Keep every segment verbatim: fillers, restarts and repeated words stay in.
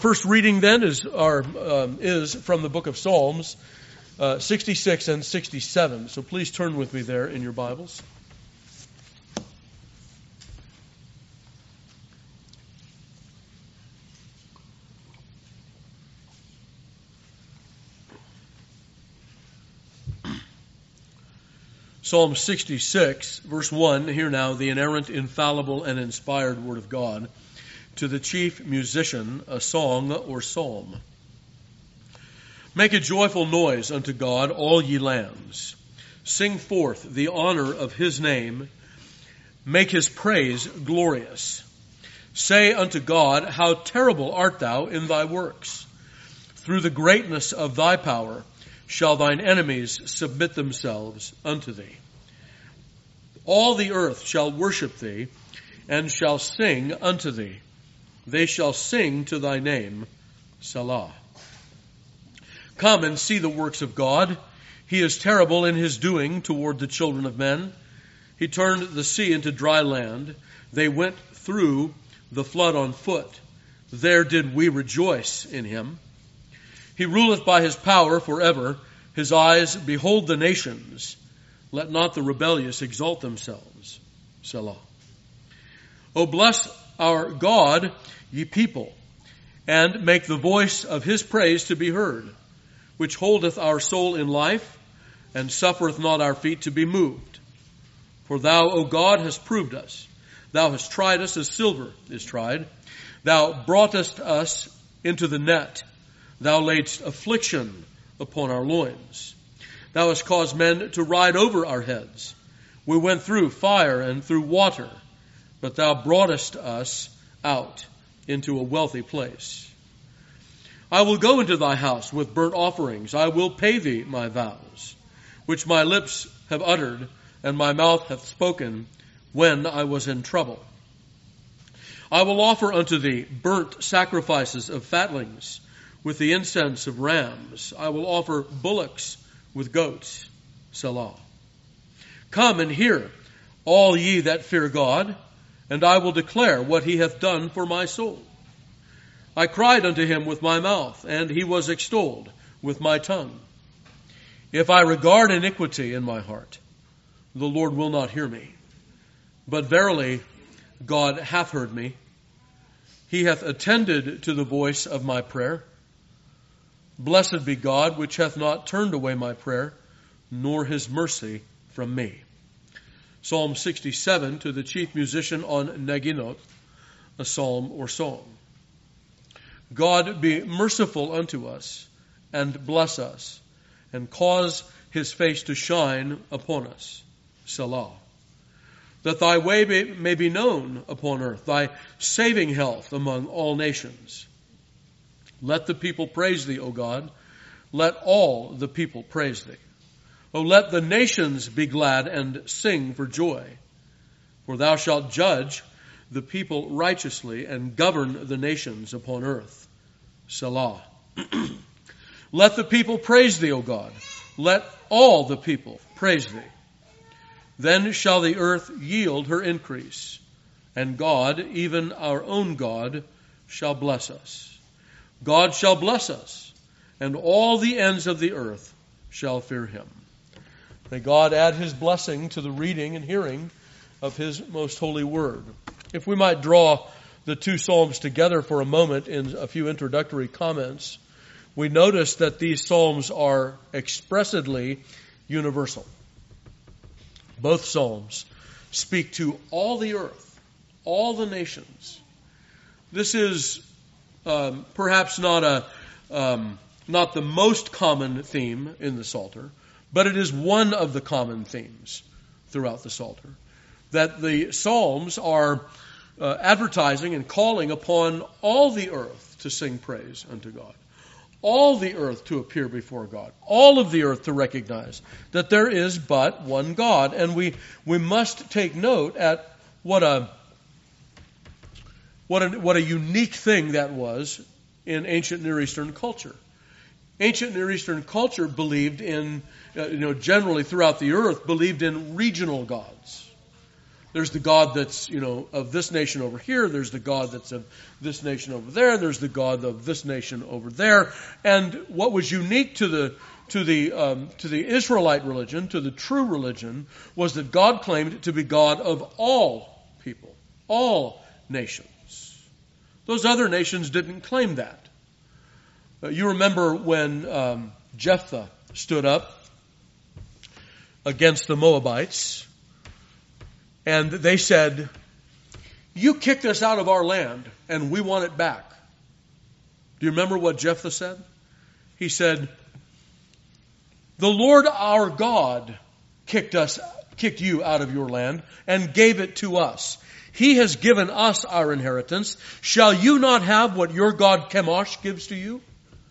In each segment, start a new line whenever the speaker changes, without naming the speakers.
First reading then is our um, is from the book of Psalms, uh, sixty-six and sixty-seven. So please turn with me there in your Bibles. Psalm sixty-six, verse one, hear now the inerrant, infallible, and inspired word of God. To the chief musician, a song or psalm. Make a joyful noise unto God, all ye lands. Sing forth the honor of his name. Make his praise glorious. Say unto God, how terrible art thou in thy works. Through the greatness of thy power shall thine enemies submit themselves unto thee. All the earth shall worship thee, and shall sing unto thee. They shall sing to thy name, Selah. Come and see the works of God. He is terrible in his doing toward the children of men. He turned the sea into dry land. They went through the flood on foot. There did we rejoice in him. He ruleth by his power forever. His eyes behold the nations. Let not the rebellious exalt themselves. Selah. O bless our God, ye people, and make the voice of his praise to be heard, which holdeth our soul in life, and suffereth not our feet to be moved. For thou, O God, hast proved us. Thou hast tried us as silver is tried. Thou broughtest us into the net. Thou laidst affliction upon our loins. Thou hast caused men to ride over our heads. We went through fire and through water, but thou broughtest us out into a wealthy place. I will go into thy house with burnt offerings. I will pay thee my vows, which my lips have uttered, and my mouth hath spoken when I was in trouble. I will offer unto thee burnt sacrifices of fatlings, with the incense of rams. I will offer bullocks with goats. Selah. Come and hear, all ye that fear God, and I will declare what he hath done for my soul. I cried unto him with my mouth, and he was extolled with my tongue. If I regard iniquity in my heart, the Lord will not hear me. But verily, God hath heard me. He hath attended to the voice of my prayer. Blessed be God, which hath not turned away my prayer, nor his mercy from me. Psalm sixty-seven, to the chief musician on Neginoth, a psalm or song. God be merciful unto us, and bless us, and cause his face to shine upon us. Selah. That thy way may, may be known upon earth, thy saving health among all nations. Let the people praise thee, O God. Let all the people praise thee. O let the nations be glad and sing for joy. For thou shalt judge the people righteously and govern the nations upon earth. Selah. Let the people praise thee, O God. Let all the people praise thee. Then shall the earth yield her increase, and God, even our own God, shall bless us. God shall bless us, and all the ends of the earth shall fear him. May God add his blessing to the reading and hearing of his most holy word. If we might draw the two psalms together for a moment in a few introductory comments, we notice that these psalms are expressly universal. Both psalms speak to all the earth, all the nations. This is um, perhaps not a um, not the most common theme in the Psalter, but it is one of the common themes throughout the Psalter. That the Psalms are uh, advertising and calling upon all the earth to sing praise unto God. All the earth to appear before God. All of the earth to recognize that there is but one God. And we, we must take note at what a, what a, what a unique thing that was in ancient Near Eastern culture. Ancient Near Eastern culture believed in, uh, you know, generally throughout the earth, believed in regional gods. There's the God that's, you know, of this nation over here. There's the God that's of this nation over there. There's the God of this nation over there. And what was unique to the to the um, to the Israelite religion, to the true religion, was that God claimed to be God of all people, all nations. Those other nations didn't claim that. Uh, you remember when um, Jephthah stood up against the Moabites, and they said, "You kicked us out of our land, and we want it back." Do you remember what Jephthah said? He said, "The Lord our God kicked us, kicked you out of your land, and gave it to us. He has given us our inheritance. Shall you not have what your God Chemosh gives to you?"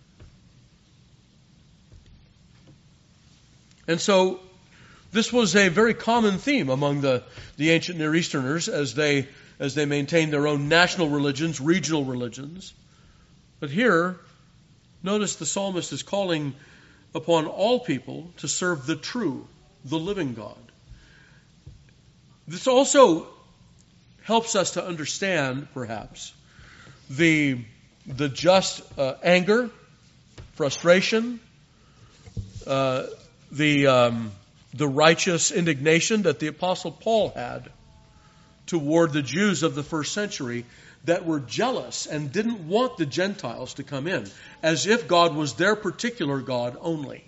And so, this was a very common theme among the, the ancient Near Easterners as they as they maintained their own national religions, regional religions. But here, notice the psalmist is calling upon all people to serve the true, the living God. This also helps us to understand, perhaps, the the just uh, anger, frustration, uh, the um, the righteous indignation that the Apostle Paul had toward the Jews of the first century that were jealous and didn't want the Gentiles to come in, as if God was their particular God only.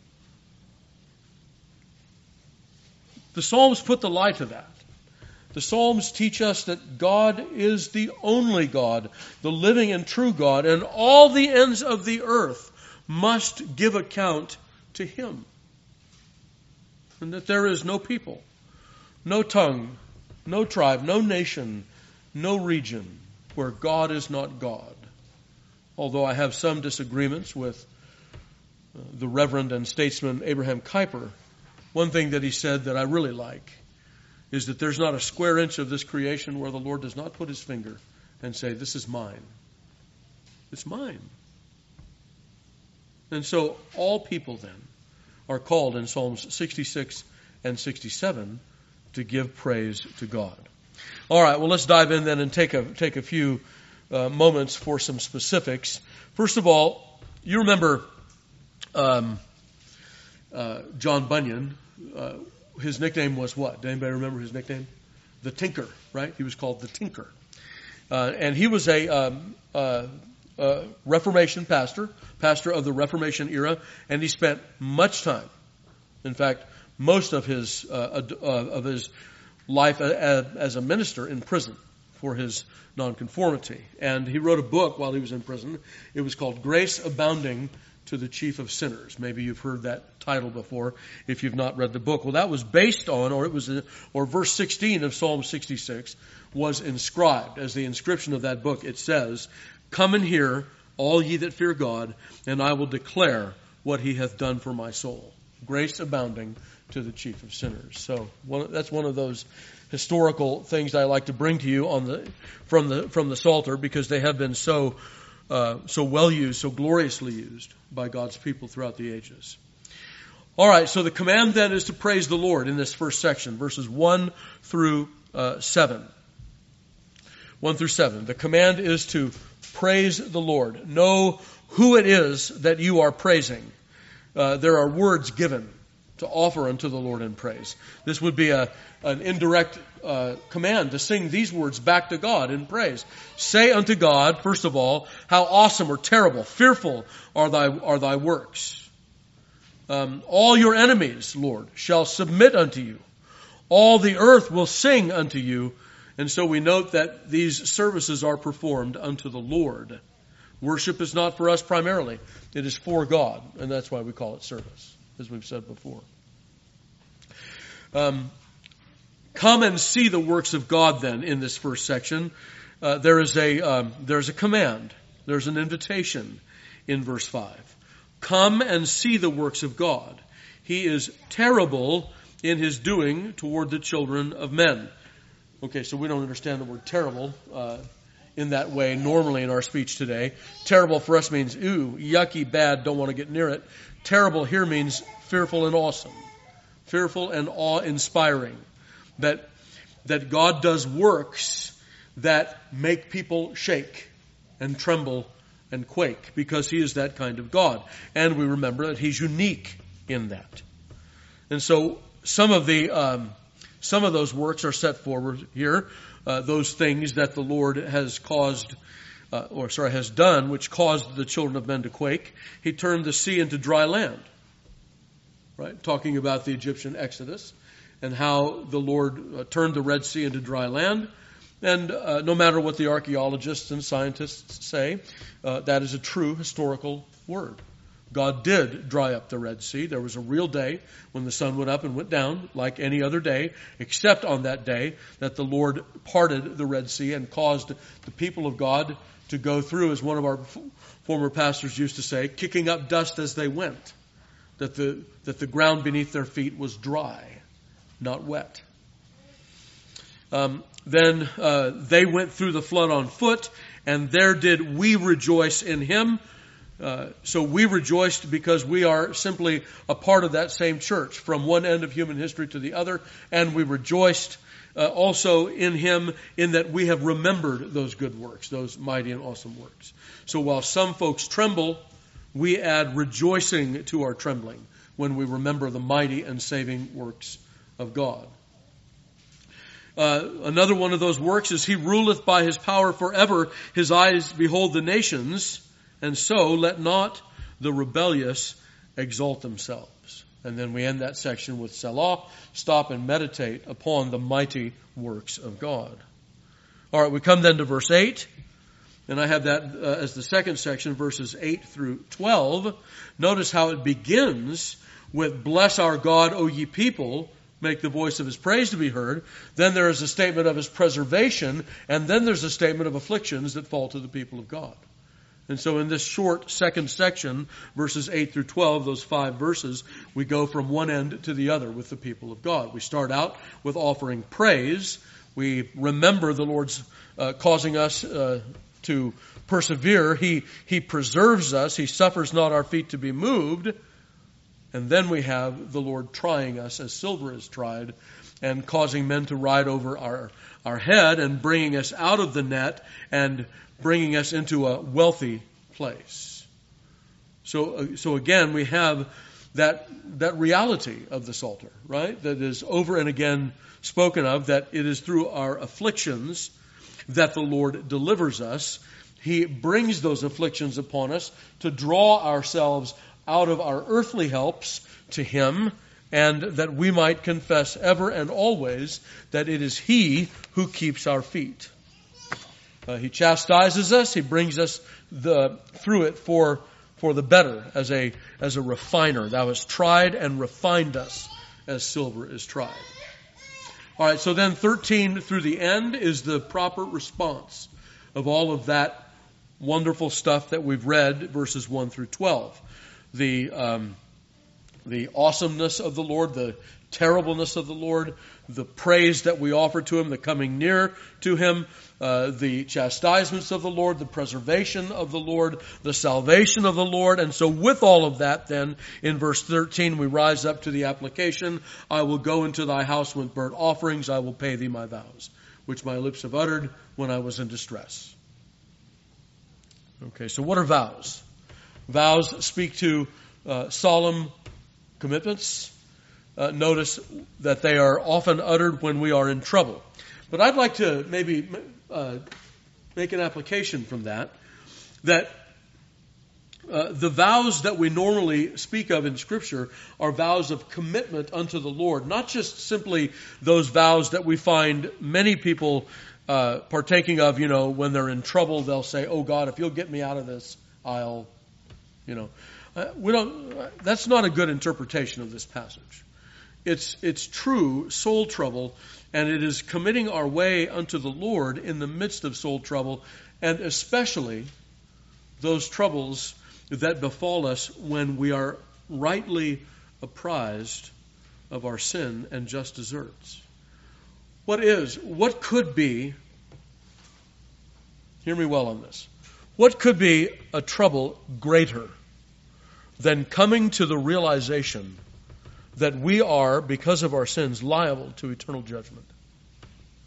The Psalms put the lie to that. The Psalms teach us that God is the only God, the living and true God, and all the ends of the earth must give account to Him. And that there is no people, no tongue, no tribe, no nation, no region where God is not God. Although I have some disagreements with uh, the Reverend and statesman Abraham Kuyper, one thing that he said that I really like is that there's not a square inch of this creation where the Lord does not put His finger and say, "This is mine. It's mine." And so all people then are called in Psalms sixty-six and sixty-seven to give praise to God. All right, well, let's dive in then and take a take a few uh, moments for some specifics. First of all, you remember um, uh, John Bunyan. Uh, his nickname was what? Does anybody remember his nickname? The Tinker, right? He was called the Tinker. Uh, and he was a um, uh, uh, Reformation pastor, pastor of the Reformation era, and he spent much time, in fact, most of his uh, uh, of his life as a minister in prison for his nonconformity. And he wrote a book while he was in prison. It was called Grace Abounding to the Chief of Sinners. Maybe you've heard that title before if you've not read the book. Well, that was based on, or it was, a, or verse sixteen of Psalm sixty-six was inscribed. As the inscription of that book, it says, "Come and hear, all ye that fear God, and I will declare what He hath done for my soul. Grace abounding to the chief of sinners." So one, that's one of those historical things I like to bring to you on the from the from the Psalter, because they have been so uh, so well used, so gloriously used by God's people throughout the ages. All right, so the command then is to praise the Lord in this first section, verses one through uh, seven. One through seven. The command is to praise the Lord. Know who it is that you are praising. Uh, there are words given to offer unto the Lord in praise. This would be a an indirect uh, command to sing these words back to God in praise. Say unto God, first of all, how awesome or terrible, fearful are thy are thy works. Um, all your enemies, Lord, shall submit unto you. All the earth will sing unto you. And so we note that these services are performed unto the Lord. Worship is not for us primarily. It is for God, and that's why we call it service, as we've said before. Um, come and see the works of God then in this first section. Uh, there is a um, there's a command. There's an invitation in verse five. Come and see the works of God. He is terrible in His doing toward the children of men. Okay, so we don't understand the word terrible uh, in that way normally in our speech today. Terrible for us means, ooh, yucky, bad, don't want to get near it. Terrible here means fearful and awesome. Fearful and awe-inspiring. That that God does works that make people shake and tremble and quake, because he is that kind of God. And we remember that he's unique in that. And so some of the um, some of those works are set forward here, uh, those things that the Lord has caused, uh, or sorry, has done, which caused the children of men to quake. He turned the sea into dry land, right? Talking about the Egyptian Exodus and how the Lord uh, turned the Red Sea into dry land. And uh, no matter what the archaeologists and scientists say, uh, that is a true historical word. God did dry up the Red Sea. There was a real day when the sun went up and went down like any other day, except on that day that the Lord parted the Red Sea and caused the people of God to go through, as one of our f- former pastors used to say, kicking up dust as they went, that the, that the ground beneath their feet was dry, not wet. Um, then uh, they went through the flood on foot, and there did we rejoice in him. Uh, so we rejoiced because we are simply a part of that same church from one end of human history to the other, and we rejoiced uh, also in him in that we have remembered those good works, those mighty and awesome works. So while some folks tremble, we add rejoicing to our trembling when we remember the mighty and saving works of God. Uh, another one of those works is he ruleth by his power forever. His eyes behold the nations, and so let not the rebellious exalt themselves. And then we end that section with Selah, stop and meditate upon the mighty works of God. All right, we come then to verse eight, and I have that uh, as the second section, verses eight through twelve. Notice how it begins with, bless our God, O ye people, make the voice of his praise to be heard. Then there is a statement of his preservation, and then there's a statement of afflictions that fall to the people of God. And so in this short second section, verses eight through twelve, those five verses, we go from one end to the other with the people of God. We start out with offering praise. We remember the Lord's uh, causing us uh, to persevere. He, he preserves us. He suffers not our feet to be moved. And then we have the Lord trying us as silver is tried, and causing men to ride over our, our head and bringing us out of the net and bringing us into a wealthy place. So, so again, we have that, that reality of the Psalter, right? That is over and again spoken of, that it is through our afflictions that the Lord delivers us. He brings those afflictions upon us to draw ourselves out of our earthly helps to him, and that we might confess ever and always that it is he who keeps our feet. Uh, he chastises us. He brings us the, through it for, for the better, as a, as a refiner. Thou hast tried and refined us as silver is tried. All right, so then thirteen through the end is the proper response of all of that wonderful stuff that we've read, verses one through twelve. The, um, the awesomeness of the Lord, the terribleness of the Lord, the praise that we offer to him, the coming near to him, uh, the chastisements of the Lord, the preservation of the Lord, the salvation of the Lord. And so with all of that, then, in verse thirteen, we rise up to the application, I will go into thy house with burnt offerings, I will pay thee my vows, which my lips have uttered when I was in distress. Okay, so what are vows? Vows speak to uh, solemn commitments. Uh, notice that they are often uttered when we are in trouble. But I'd like to maybe uh, make an application from that, that uh, the vows that we normally speak of in Scripture are vows of commitment unto the Lord, not just simply those vows that we find many people uh, partaking of, you know, when they're in trouble, they'll say, oh God, if you'll get me out of this, I'll, you know. Uh, we don't. Uh, that's not a good interpretation of this passage. It's it's true soul trouble, and it is committing our way unto the Lord in the midst of soul trouble, and especially those troubles that befall us when we are rightly apprised of our sin and just deserts. What is, what could be, hear me well on this, what could be a trouble greater than coming to the realization that we are, because of our sins, liable to eternal judgment?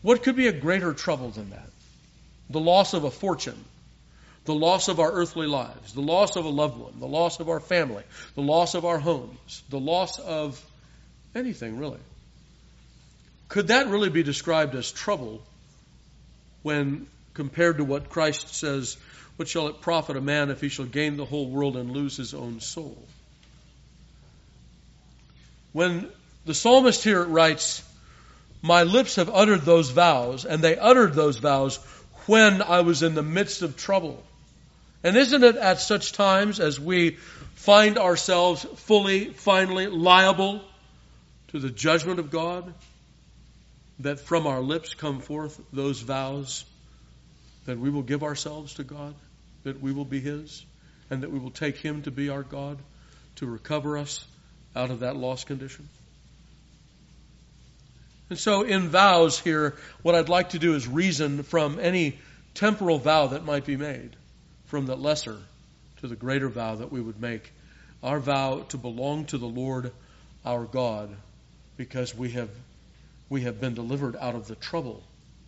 What could be a greater trouble than that? The loss of a fortune, the loss of our earthly lives, the loss of a loved one, the loss of our family, the loss of our homes, the loss of anything, really. Could that really be described as trouble when compared to what Christ says, what shall it profit a man if he shall gain the whole world and lose his own soul? When the psalmist here writes, my lips have uttered those vows, and they uttered those vows when I was in the midst of trouble. And isn't it at such times as we find ourselves fully, finally liable to the judgment of God, that from our lips come forth those vows that we will give ourselves to God, that we will be His, and that we will take Him to be our God, to recover us out of that lost condition? And so in vows here, what I'd like to do is reason from any temporal vow that might be made, from the lesser to the greater vow that we would make, our vow to belong to the Lord our God, because we have we have been delivered out of the trouble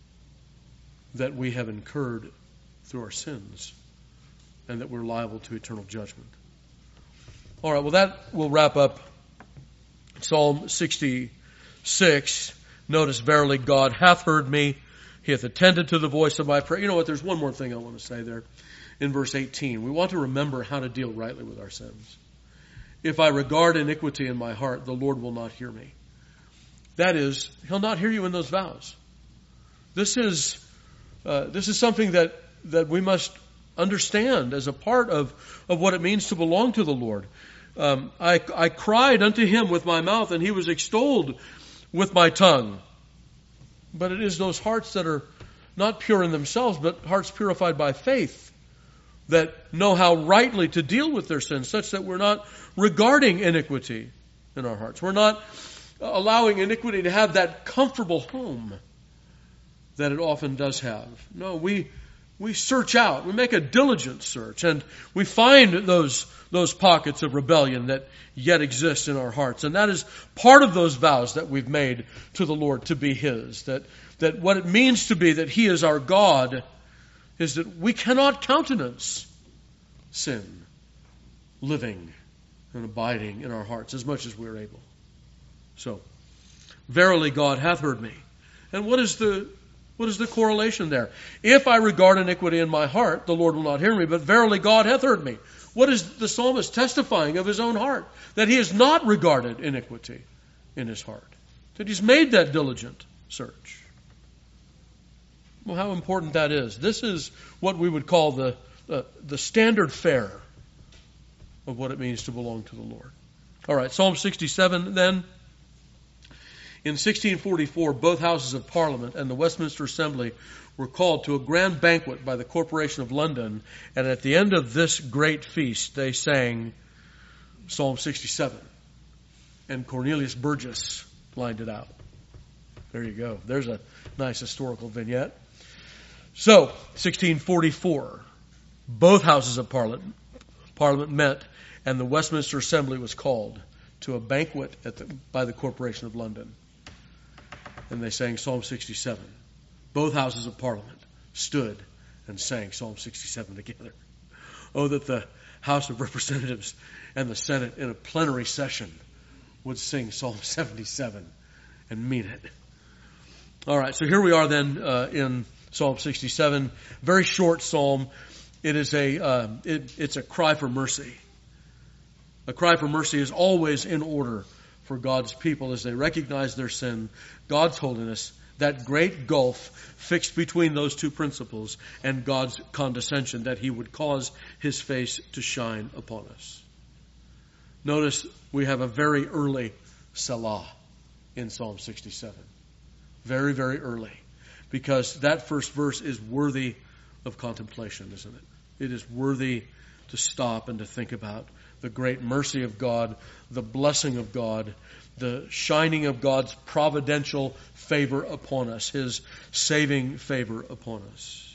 that we have incurred through our sins, and that we're liable to eternal judgment. All right, well, that will wrap up Psalm sixty-six. Notice, verily God hath heard me. He hath attended to the voice of my prayer. You know what? There's one more thing I want to say there in verse eighteen. We want to remember how to deal rightly with our sins. If I regard iniquity in my heart, the Lord will not hear me. That is, He'll not hear you in those vows. This is uh, this is something that, that we must understand as a part of, of what it means to belong to the Lord. Um, I, I cried unto Him with my mouth, and He was extolled with my tongue. But it is those hearts that are not pure in themselves, but hearts purified by faith, that know how rightly to deal with their sins, such that we're not regarding iniquity in our hearts. We're not allowing iniquity to have that comfortable home that it often does have. No, we we search out, we make a diligent search, and we find those those pockets of rebellion that yet exist in our hearts. And that is part of those vows that we've made to the Lord to be His. That, that what it means to be that He is our God is that we cannot countenance sin living and abiding in our hearts as much as we're able. So, verily God hath heard me. And what is the what is the correlation there? If I regard iniquity in my heart, the Lord will not hear me, but verily God hath heard me. What is the psalmist testifying of his own heart? That he has not regarded iniquity in his heart. That he's made that diligent search. Well, how important that is. This is what we would call the, uh, the standard fare of what it means to belong to the Lord. All right, Psalm sixty-seven then. In sixteen forty-four, both houses of Parliament and the Westminster Assembly were called to a grand banquet by the Corporation of London, and at the end of this great feast, they sang Psalm sixty-seven, and Cornelius Burgess lined it out. There you go. There's a nice historical vignette. So, sixteen forty-four, both houses of Parliament, Parliament met, and the Westminster Assembly was called to a banquet at the, by the Corporation of London. And they sang Psalm sixty-seven. Both houses of Parliament stood and sang Psalm sixty-seven together. Oh, that the House of Representatives and the Senate in a plenary session would sing Psalm seventy-seven and mean it. All right, so here we are then uh, in Psalm sixty-seven. Very short psalm. It is a uh, it, it's a cry for mercy. A cry for mercy is always in order for God's people as they recognize their sin, God's holiness, that great gulf fixed between those two principles, and God's condescension, that He would cause His face to shine upon us. Notice we have a very early Selah in Psalm sixty-seven. Very, very early. Because that first verse is worthy of contemplation, isn't it? It is worthy to stop and to think about the great mercy of God, the blessing of God, the shining of God's providential favor upon us, His saving favor upon us.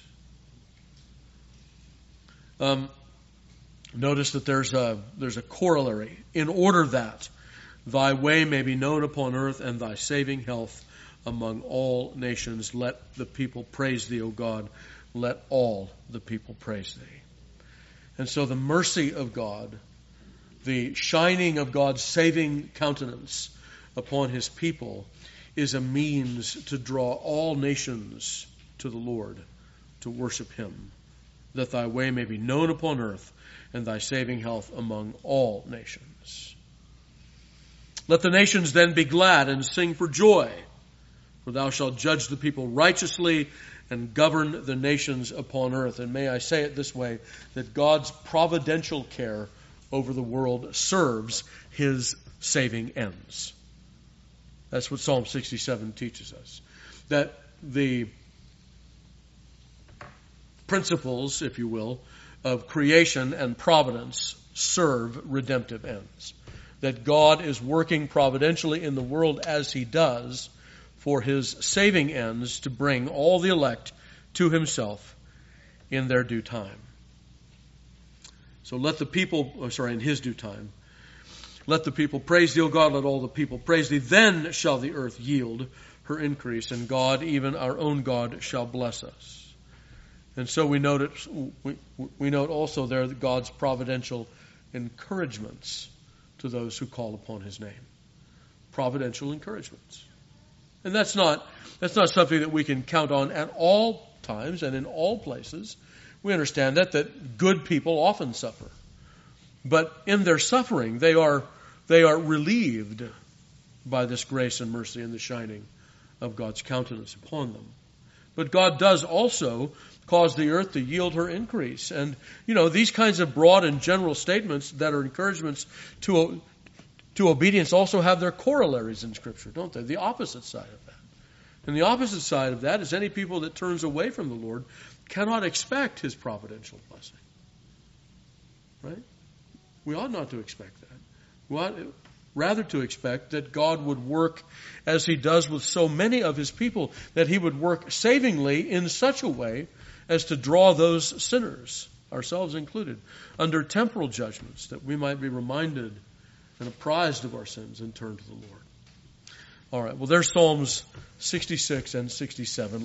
Um, notice that there's a, there's a corollary. In order that thy way may be known upon earth and thy saving health among all nations. Let the people praise thee, O God. Let all the people praise thee. And so the mercy of God, the shining of God's saving countenance upon his people, is a means to draw all nations to the Lord, to worship him, that thy way may be known upon earth, and thy saving health among all nations. Let the nations then be glad and sing for joy, for thou shalt judge the people righteously and govern the nations upon earth. And may I say it this way, that God's providential care over the world serves his saving ends. That's what Psalm sixty-seven teaches us. That the principles, if you will, of creation and providence serve redemptive ends. That God is working providentially in the world as he does for his saving ends, to bring all the elect to himself in their due time. So let the people, oh, sorry, in his due time. Let the people praise thee, O God, let all the people praise thee. Then shall the earth yield her increase, and God, even our own God, shall bless us. And so we note, it, we, we note also there God's providential encouragements to those who call upon his name. Providential encouragements. And that's not, that's not something that we can count on at all times and in all places. We understand that, that good people often suffer. But in their suffering, they are, they are relieved by this grace and mercy and the shining of God's countenance upon them. But God does also cause the earth to yield her increase. And, you know, these kinds of broad and general statements that are encouragements to, to obedience also have their corollaries in Scripture, don't they? The opposite side of that. And the opposite side of that is any people that turns away from the Lord cannot expect his providential blessing. Right? We ought not to expect that. We ought rather to expect that God would work as he does with so many of his people, that he would work savingly in such a way as to draw those sinners, ourselves included, under temporal judgments, that we might be reminded and apprised of our sins and turn to the Lord. All right, well, there's Psalms sixty-six and sixty-seven.